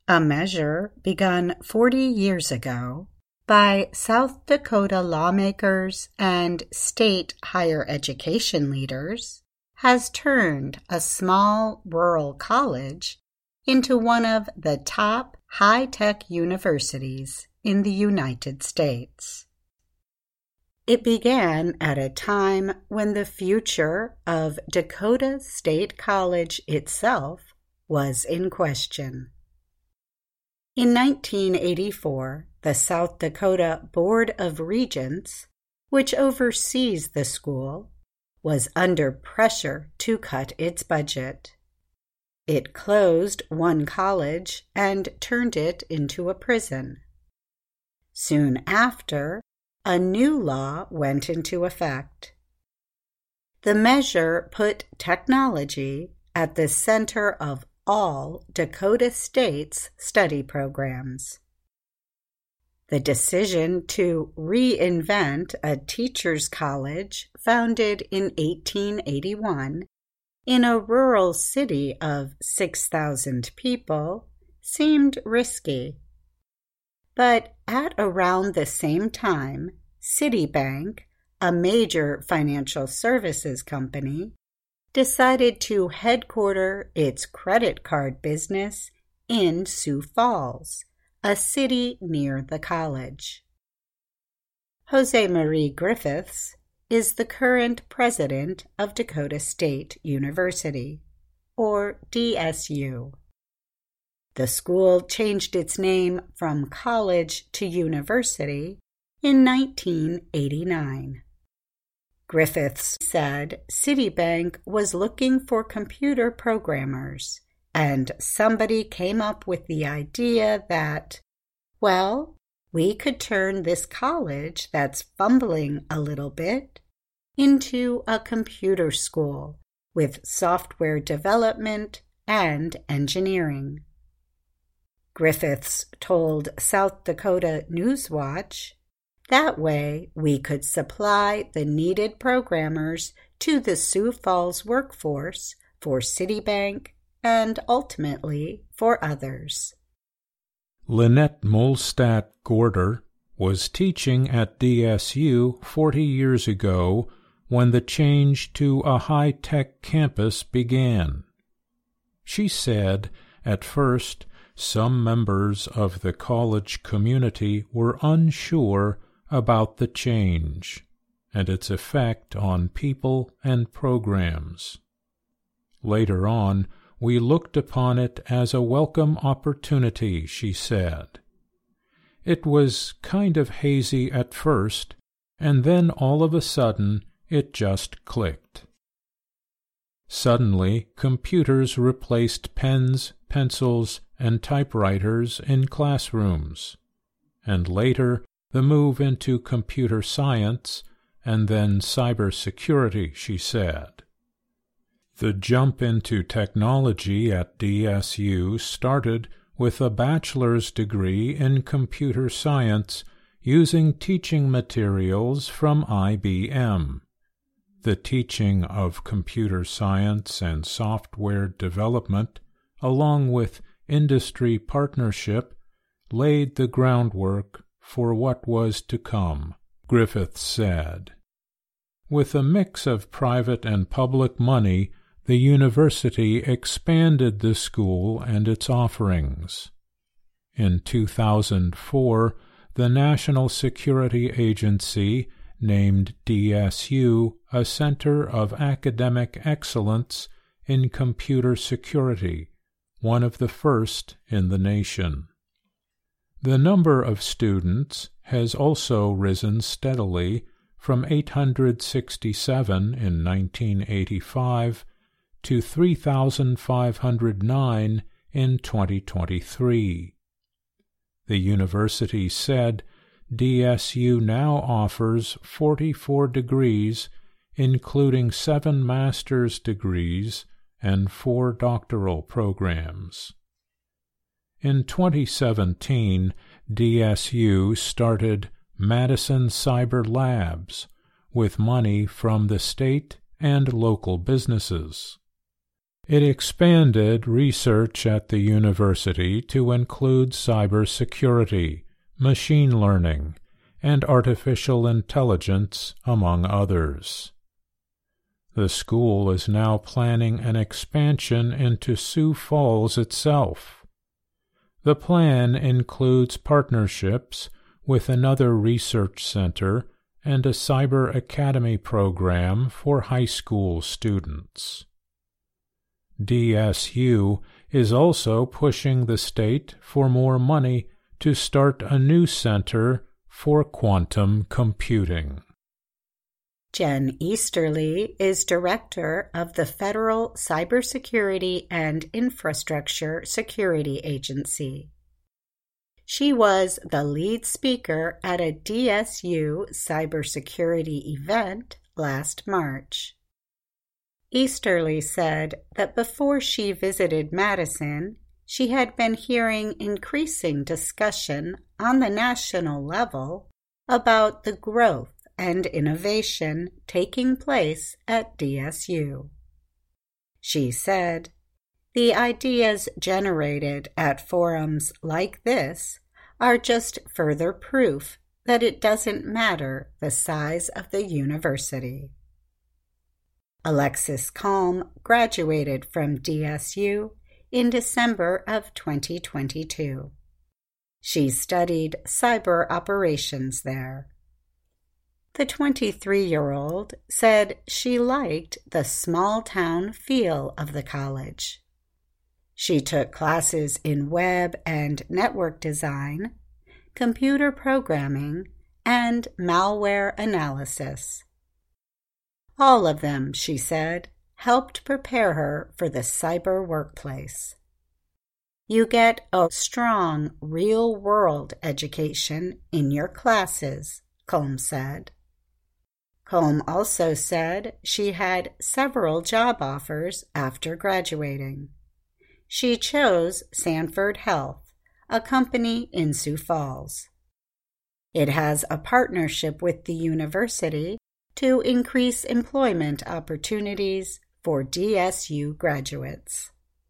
a measure begun 40 years ago by South Dakota lawmakers and state higher education leaders, has turned a small rural college into one of the top high-tech universities in the United States. It began at a time when the future of Dakota State College itself was in question. In 1984, the South Dakota Board of Regents, which oversees the school, was under pressure to cut its budget. It closed one college and turned it into a prison. Soon after, a new law went into effect. The measure put technology at the center of all Dakota State's study programs. The decision to reinvent a teacher's college founded in 1881 in a rural city of 6,000 people seemed risky. But at around the same time, Citibank, a major financial services company, decided to headquarter its credit card business in Sioux Falls, a city near the college. Jose Marie Griffiths is the current president of Dakota State University, or DSU. The school changed its name from college to university in 1989. Griffiths said Citibank was looking for computer programmers, and somebody came up with the idea that, well, we could turn this college that's fumbling a little bit into a computer school with software development and engineering. Griffiths told South Dakota Newswatch, that way we could supply the needed programmers to the Sioux Falls workforce for Citibank and ultimately for others. Lynette Molstadt Gorder was teaching at DSU 40 years ago when the change to a high-tech campus began. She said, at first, some members of the college community were unsure about the change and its effect on people and programs. Later on, we looked upon it as a welcome opportunity, she said. It was kind of hazy at first, and then all of a sudden it just clicked. Suddenly, computers replaced pens, pencils, and typewriters in classrooms, and later the move into computer science and then cybersecurity, she said. The jump into technology at DSU started with a bachelor's degree in computer science using teaching materials from IBM. The teaching of computer science and software development, along with industry partnership, laid the groundwork for what was to come, Griffiths said. With a mix of private and public money, the university expanded the school and its offerings. In 2004, the National Security Agency named DSU a Center of Academic Excellence in Computer Security, one of the first in the nation. The number of students has also risen steadily from 867 in 1985 to 3,509 in 2023. The university said DSU now offers 44 degrees, including 7 master's degrees and 4 doctoral programs. In 2017, DSU started Madison Cyber Labs with money from the state and local businesses. It expanded research at the university to include cybersecurity, machine learning, and artificial intelligence, among others. The school is now planning an expansion into Sioux Falls itself. The plan includes partnerships with another research center and a cyber academy program for high school students. DSU is also pushing the state for more money to start a new center for quantum computing. Jen Easterly is director of the Federal Cybersecurity and Infrastructure Security Agency. She was the lead speaker at a DSU cybersecurity event last March. Easterly said that before she visited Madison, she had been hearing increasing discussion on the national level about the growth and innovation taking place at DSU. She said, "The ideas generated at forums like this are just further proof that it doesn't matter the size of the university." Alexis Kalm graduated from DSU in December of 2022. She studied cyber operations there. The 23-year-old said she liked the small-town feel of the college. She took classes in web and network design, computer programming, and malware analysis. All of them, she said, helped prepare her for the cyber workplace. You get a strong, real-world education in your classes, Kalm said. Kalm also said she had several job offers after graduating. She chose Sanford Health, a company in Sioux Falls. It has a partnership with the university to increase employment opportunities for DSU graduates.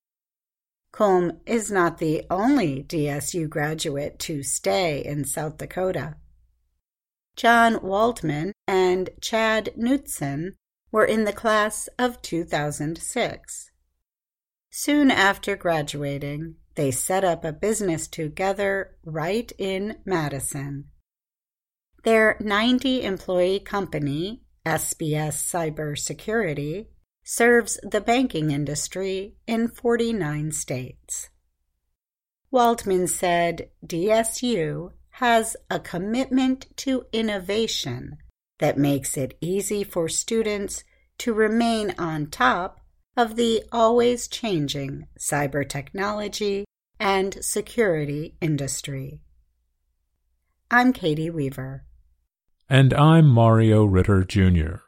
Kalm is not the only DSU graduate to stay in South Dakota. John Waldman and Chad Knutson were in the class of 2006. Soon after graduating, they set up a business together right in Madison. Their 90-employee company, SBS Cybersecurity, serves the banking industry in 49 states. Waldman said DSU has a commitment to innovation that makes it easy for students to remain on top of the always-changing cyber technology and security industry. I'm Katie Weaver. And I'm Mario Ritter, Jr.